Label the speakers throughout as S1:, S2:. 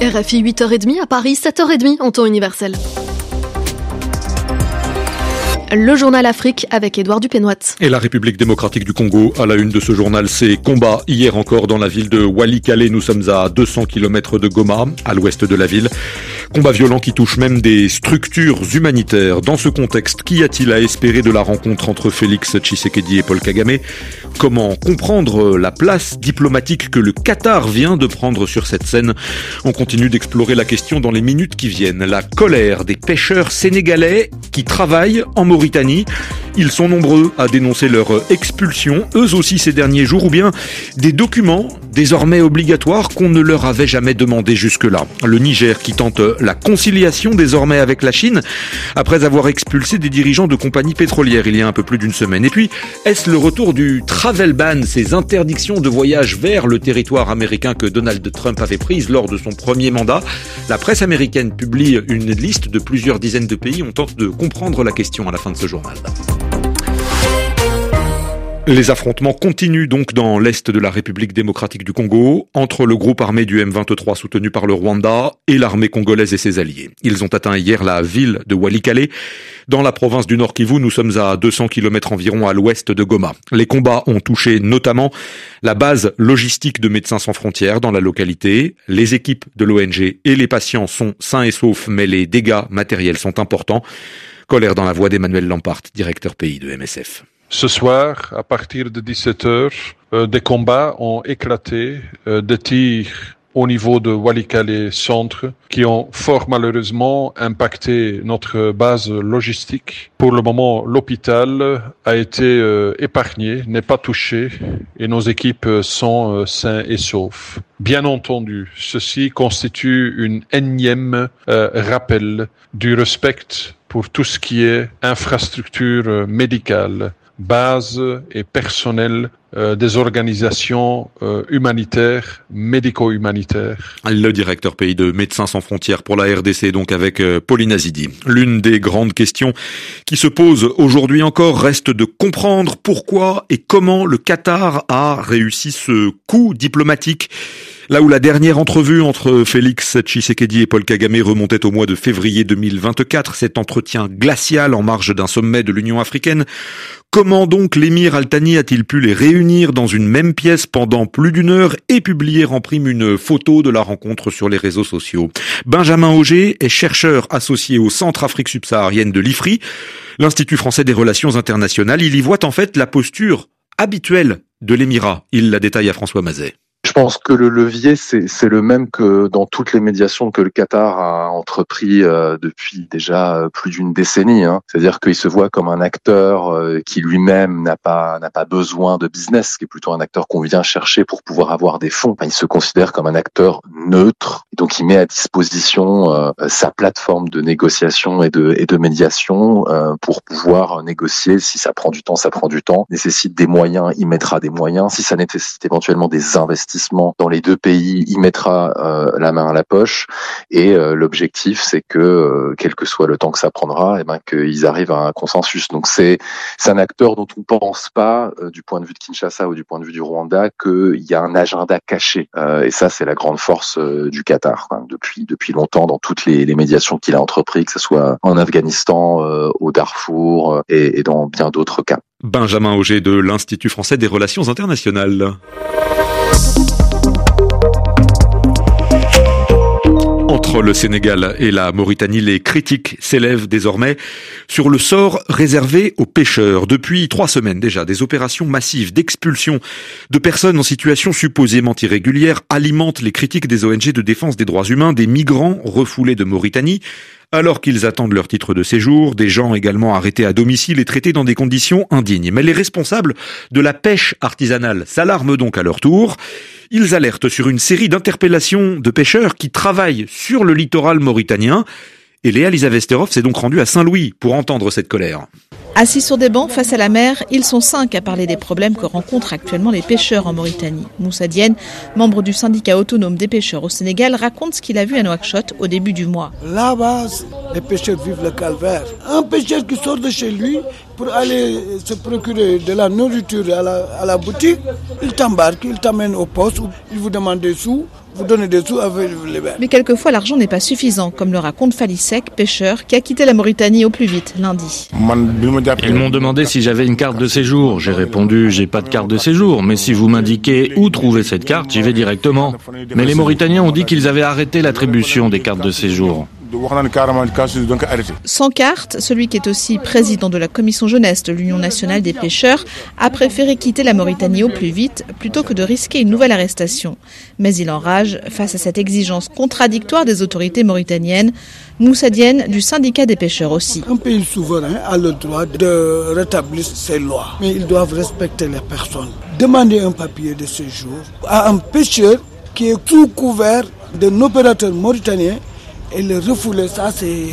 S1: RFI 8h30 à Paris, 7h30 en temps universel. Le journal Afrique avec Édouard Dupénoit.
S2: Et la République démocratique du Congo, à la une de ce journal, c'est combat hier encore dans la ville de Walikale. Nous sommes à 200 km de Goma, à l'ouest de la ville. Combat violent qui touche même des structures humanitaires. Dans ce contexte, qu'y a-t-il à espérer de la rencontre entre Félix Tshisekedi et Paul Kagame ? Comment comprendre la place diplomatique que le Qatar vient de prendre sur cette scène ? On continue d'explorer la question dans les minutes qui viennent. La colère des pêcheurs sénégalais qui travaillent en Mauritanie. Ils sont nombreux à dénoncer leur expulsion, eux aussi ces derniers jours, ou bien des documents désormais obligatoires qu'on ne leur avait jamais demandé jusque-là. Le Niger qui tente la conciliation désormais avec la Chine, après avoir expulsé des dirigeants de compagnies pétrolières il y a un peu plus d'une semaine. Et puis, est-ce le retour du travel ban, ces interdictions de voyage vers le territoire américain que Donald Trump avait prises lors de son premier mandat ? La presse américaine publie une liste de plusieurs dizaines de pays. On tente de comprendre la question à la fin de ce journal. Les affrontements continuent donc dans l'est de la République démocratique du Congo, entre le groupe armé du M23 soutenu par le Rwanda et l'armée congolaise et ses alliés. Ils ont atteint hier la ville de Walikale. Dans la province du Nord Kivu, nous sommes à 200 km environ à l'ouest de Goma. Les combats ont touché notamment la base logistique de Médecins sans frontières dans la localité. Les équipes de l'ONG et les patients sont sains et saufs, mais les dégâts matériels sont importants. Colère dans la voix d'Emmanuel Lampart, directeur pays de MSF.
S3: Ce soir, à partir de 17h, des combats ont éclaté, des tirs au niveau de Walikale centre qui ont fort malheureusement impacté notre base logistique. Pour le moment, l'hôpital a été épargné, n'est pas touché et nos équipes sont sains et saufs. Bien entendu, ceci constitue une énième rappel du respect pour tout ce qui est infrastructure médicale, base et personnel des organisations humanitaires, médico-humanitaires.
S2: Le directeur pays de Médecins sans frontières pour la RDC, donc avec Pauline Azidi. L'une des grandes questions qui se pose aujourd'hui encore reste de comprendre pourquoi et comment le Qatar a réussi ce coup diplomatique. Là où la dernière entrevue entre Félix Tshisekedi et Paul Kagame remontait au mois de février 2024, cet entretien glacial en marge d'un sommet de l'Union africaine, comment donc l'émir Al Thani a-t-il pu les réunir dans une même pièce pendant plus d'une heure et publier en prime une photo de la rencontre sur les réseaux sociaux ? Benjamin Auger est chercheur associé au Centre Afrique subsaharienne de l'IFRI, l'Institut français des relations internationales. Il y voit en fait la posture habituelle de l'émirat. Il la détaille à François Mazet.
S4: Je pense que le levier, c'est le même que dans toutes les médiations que le Qatar a entrepris depuis déjà plus d'une décennie. C'est-à-dire qu'il se voit comme un acteur qui lui-même n'a pas besoin de business, qui est plutôt un acteur qu'on vient chercher pour pouvoir avoir des fonds. Il se considère comme un acteur neutre, et donc il met à disposition sa plateforme de négociation et de médiation pour pouvoir négocier. Si ça prend du temps, ça prend du temps. Nécessite des moyens, il mettra des moyens. Si ça nécessite éventuellement des investissements dans les deux pays, il mettra la main à la poche et l'objectif c'est que quel que soit le temps que ça prendra, qu'ils arrivent à un consensus. Donc c'est un acteur dont on ne pense pas du point de vue de Kinshasa ou du point de vue du Rwanda qu'il y a un agenda caché et ça c'est la grande force du Qatar depuis longtemps dans toutes les médiations qu'il a entrepris, que ce soit en Afghanistan, au Darfour et dans bien d'autres cas.
S2: Benjamin Auger de l'Institut français des relations internationales. Entre le Sénégal et la Mauritanie, les critiques s'élèvent désormais sur le sort réservé aux pêcheurs. Depuis 3 semaines déjà, des opérations massives d'expulsion de personnes en situation supposément irrégulière alimentent les critiques des ONG de défense des droits humains, des migrants refoulés de Mauritanie, alors qu'ils attendent leur titre de séjour, des gens également arrêtés à domicile et traités dans des conditions indignes. Mais les responsables de la pêche artisanale s'alarment donc à leur tour. Ils alertent sur une série d'interpellations de pêcheurs qui travaillent sur le littoral mauritanien. Et Léa Lisa Vesterov s'est donc rendue à Saint-Louis pour entendre cette colère.
S5: Assis sur des bancs face à la mer, ils sont 5 à parler des problèmes que rencontrent actuellement les pêcheurs en Mauritanie. Moussa Diène, membre du syndicat autonome des pêcheurs au Sénégal, raconte ce qu'il a vu à Nouakchott au début du mois.
S6: Là-bas, les pêcheurs vivent le calvaire. Un pêcheur qui sort de chez lui pour aller se procurer de la nourriture à la boutique, il t'embarque, il t'amène au poste, il vous demande des sous, vous donnez des sous avec les verts.
S5: Mais quelquefois, l'argent n'est pas suffisant, comme le raconte Falisek, pêcheur, qui a quitté la Mauritanie au plus vite lundi.
S7: Ils m'ont demandé si j'avais une carte de séjour. J'ai répondu, j'ai pas de carte de séjour, mais si vous m'indiquez où trouver cette carte, j'y vais directement. Mais les Mauritaniens ont dit qu'ils avaient arrêté l'attribution des cartes de séjour.
S5: Sans carte, celui qui est aussi président de la commission jeunesse de l'Union nationale des pêcheurs a préféré quitter la Mauritanie au plus vite plutôt que de risquer une nouvelle arrestation. Mais il enrage face à cette exigence contradictoire des autorités mauritaniennes. Moussa Diène du syndicat des pêcheurs aussi.
S6: Un pays souverain a le droit de rétablir ses lois, mais ils doivent respecter les personnes. Demander un papier de séjour à un pêcheur qui est sous couvert d'un opérateur mauritanien et le refouler, ça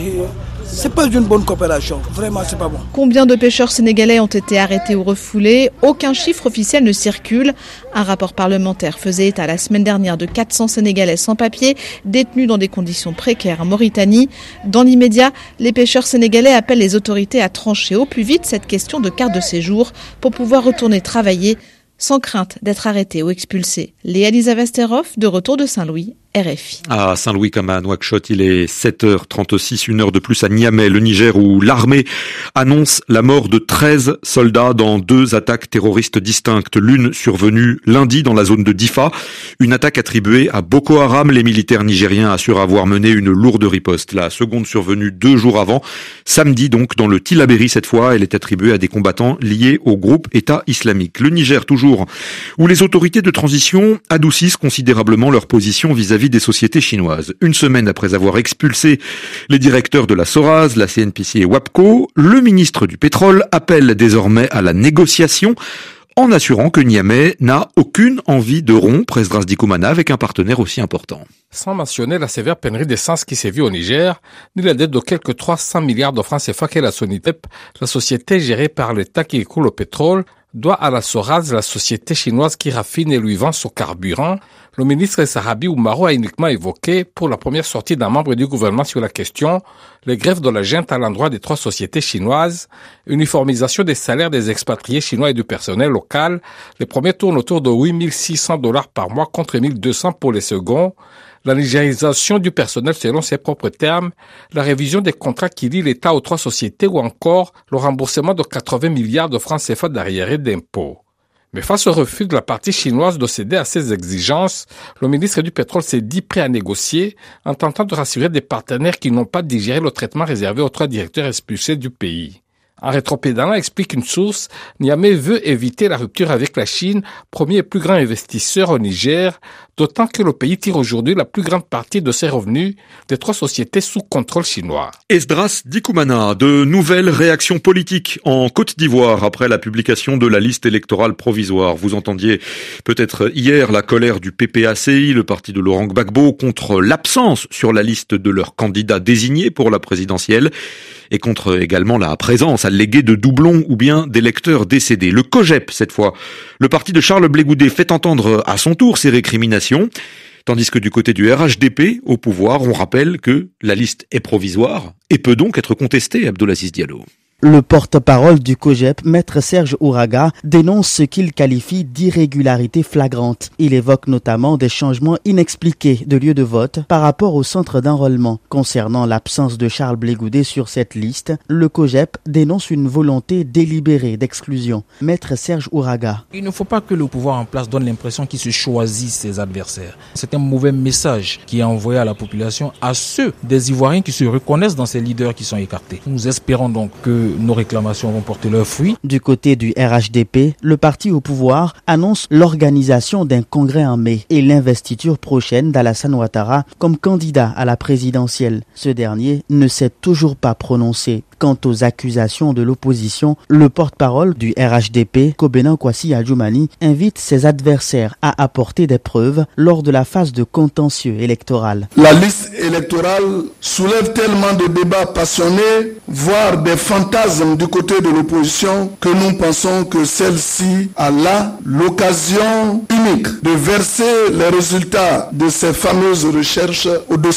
S6: c'est pas une bonne coopération. Vraiment, c'est pas bon.
S5: Combien de pêcheurs sénégalais ont été arrêtés ou refoulés? Aucun chiffre officiel ne circule. Un rapport parlementaire faisait état la semaine dernière de 400 Sénégalais sans papier détenus dans des conditions précaires en Mauritanie. Dans l'immédiat, les pêcheurs sénégalais appellent les autorités à trancher au plus vite cette question de carte de séjour pour pouvoir retourner travailler sans crainte d'être arrêtés ou expulsés. Léa Lisa Vesterhoff, de retour de Saint-Louis, RFI.
S2: À Saint-Louis comme à Nouakchott, il est 7h36, une heure de plus à Niamey, le Niger, où l'armée annonce la mort de 13 soldats dans 2 attaques terroristes distinctes. L'une survenue lundi dans la zone de Difa, une attaque attribuée à Boko Haram. Les militaires nigériens assurent avoir mené une lourde riposte. La seconde survenue 2 jours avant, samedi donc, dans le Tillabéri cette fois. Elle est attribuée à des combattants liés au groupe État islamique. Le Niger toujours, où les autorités de transition adoucissent considérablement leur position vis-à-vis des sociétés chinoises. Une semaine après avoir expulsé les directeurs de la Soraz, la CNPC et WAPCO, le ministre du Pétrole appelle désormais à la négociation en assurant que Niamey n'a aucune envie de rompre Esdras Dikoumana avec un partenaire aussi important.
S8: Sans mentionner la sévère pénurie d'essence qui sévit au Niger, ni la dette de quelques 300 milliards de francs CFA qu'est la Sonitep, la société gérée par l'État qui écoule au pétrole, doit à la Soraz, la société chinoise qui raffine et lui vend son carburant. Le ministre Sarabi Oumaro a uniquement évoqué, pour la première sortie d'un membre du gouvernement sur la question, les grèves de la junte à l'endroit des 3 sociétés chinoises, uniformisation des salaires des expatriés chinois et du personnel local. Les premiers tournent autour de $8 600 par mois contre $1 200 pour les seconds. La nigérisation du personnel selon ses propres termes, la révision des contrats qui lient l'État aux 3 sociétés ou encore le remboursement de 80 milliards de francs CFA d'arriérés d'impôts. Mais face au refus de la partie chinoise de céder à ces exigences, le ministre du Pétrole s'est dit prêt à négocier en tentant de rassurer des partenaires qui n'ont pas digéré le traitement réservé aux 3 directeurs expulsés du pays. En rétropédalant, explique une source, Niamey veut éviter la rupture avec la Chine, premier et plus grand investisseur au Niger, d'autant que le pays tire aujourd'hui la plus grande partie de ses revenus des 3 sociétés sous contrôle chinois.
S2: Esdras Dikoumana, de nouvelles réactions politiques en Côte d'Ivoire après la publication de la liste électorale provisoire. Vous entendiez peut-être hier la colère du PPACI, le parti de Laurent Gbagbo, contre l'absence sur la liste de leurs candidats désignés pour la présidentielle et contre également la présence alléguée de doublons ou bien d'électeurs décédés. Le COJEP, cette fois, le parti de Charles Blé Goudé, fait entendre à son tour ses récriminations, tandis que du côté du RHDP, au pouvoir, on rappelle que la liste est provisoire et peut donc être contestée, Abdelaziz Diallo.
S9: Le porte-parole du COJEP, Maître Serge Ouraga, dénonce ce qu'il qualifie d'irrégularité flagrante. Il évoque notamment des changements inexpliqués de lieu de vote par rapport au centre d'enrôlement. Concernant l'absence de Charles Blé Goudé sur cette liste, le COJEP dénonce une volonté délibérée d'exclusion. Maître Serge Ouraga.
S10: Il ne faut pas que le pouvoir en place donne l'impression qu'il se choisit ses adversaires. C'est un mauvais message qui est envoyé à la population, à ceux des Ivoiriens qui se reconnaissent dans ces leaders qui sont écartés. Nous espérons donc que nos réclamations vont porter leurs fruits.
S9: Du côté du RHDP, le parti au pouvoir annonce l'organisation d'un congrès en mai et l'investiture prochaine d'Alassane Ouattara comme candidat à la présidentielle. Ce dernier ne s'est toujours pas prononcé. Quant aux accusations de l'opposition, le porte-parole du RHDP, Kobena Kwasi Adjoumani, invite ses adversaires à apporter des preuves lors de la phase de contentieux électoral.
S11: La liste électorale soulève tellement de débats passionnés, voire des fantasmes du côté de l'opposition, que nous pensons que celle-ci a là l'occasion unique de verser les résultats de ces fameuses recherches au dossier.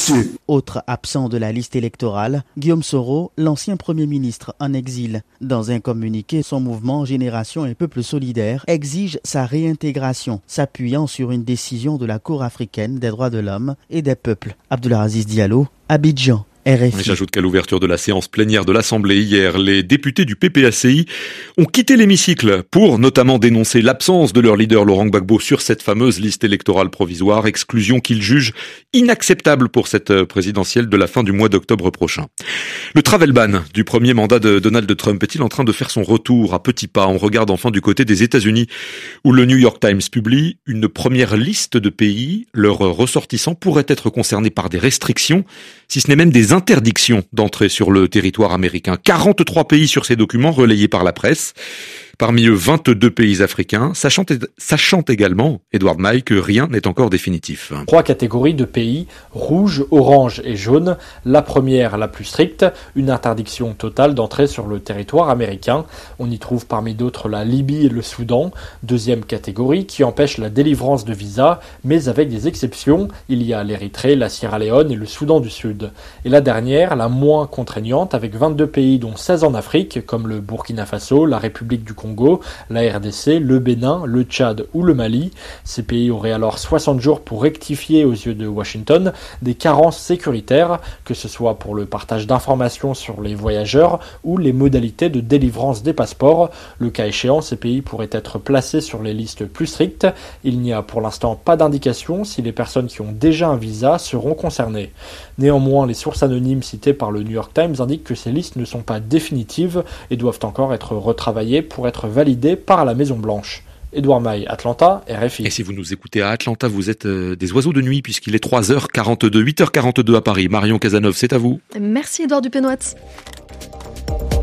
S9: Autre absent de la liste électorale, Guillaume Soro, l'ancien Premier ministre en exil. Dans un communiqué, son mouvement Génération et Peuple solidaire exige sa réintégration, s'appuyant sur une décision de la Cour africaine des droits de l'homme et des peuples. Abdulaziz Diallo, Abidjan. RFI.
S2: J'ajoute qu'à l'ouverture de la séance plénière de l'Assemblée hier, les députés du PPACI ont quitté l'hémicycle pour notamment dénoncer l'absence de leur leader Laurent Gbagbo sur cette fameuse liste électorale provisoire, exclusion qu'ils jugent inacceptable pour cette présidentielle de la fin du mois d'octobre prochain. Le travel ban du premier mandat de Donald Trump est-il en train de faire son retour à petits pas? On regarde enfin du côté des États-Unis où le New York Times publie une première liste de pays. Leurs ressortissants pourraient être concernés par des restrictions, si ce n'est même des interdictions d'entrée sur le territoire américain. 43 pays sur ces documents relayés par la presse. Parmi eux, 22 pays africains, sachant également, Edward May, que rien n'est encore définitif.
S12: 3 catégories de pays, rouge, orange et jaune. La première, la plus stricte, une interdiction totale d'entrée sur le territoire américain. On y trouve parmi d'autres la Libye et le Soudan. Deuxième catégorie, qui empêche la délivrance de visas, mais avec des exceptions. Il y a l'Érythrée, la Sierra Leone et le Soudan du Sud. Et la dernière, la moins contraignante, avec 22 pays dont 16 en Afrique, comme le Burkina Faso, la République du Congo, la RDC, le Bénin, le Tchad ou le Mali. Ces pays auraient alors 60 jours pour rectifier aux yeux de Washington des carences sécuritaires, que ce soit pour le partage d'informations sur les voyageurs ou les modalités de délivrance des passeports. Le cas échéant, ces pays pourraient être placés sur les listes plus strictes. Il n'y a pour l'instant pas d'indication si les personnes qui ont déjà un visa seront concernées. Néanmoins, les sources anonymes citées par le New York Times indiquent que ces listes ne sont pas définitives et doivent encore être retravaillées pour être validées par la Maison-Blanche. Edouard Maille, Atlanta, RFI.
S2: Et si vous nous écoutez à Atlanta, vous êtes des oiseaux de nuit puisqu'il est 3h42, 8h42 à Paris. Marion Cazeneuve, c'est à vous.
S1: Merci Edouard Dupénoit.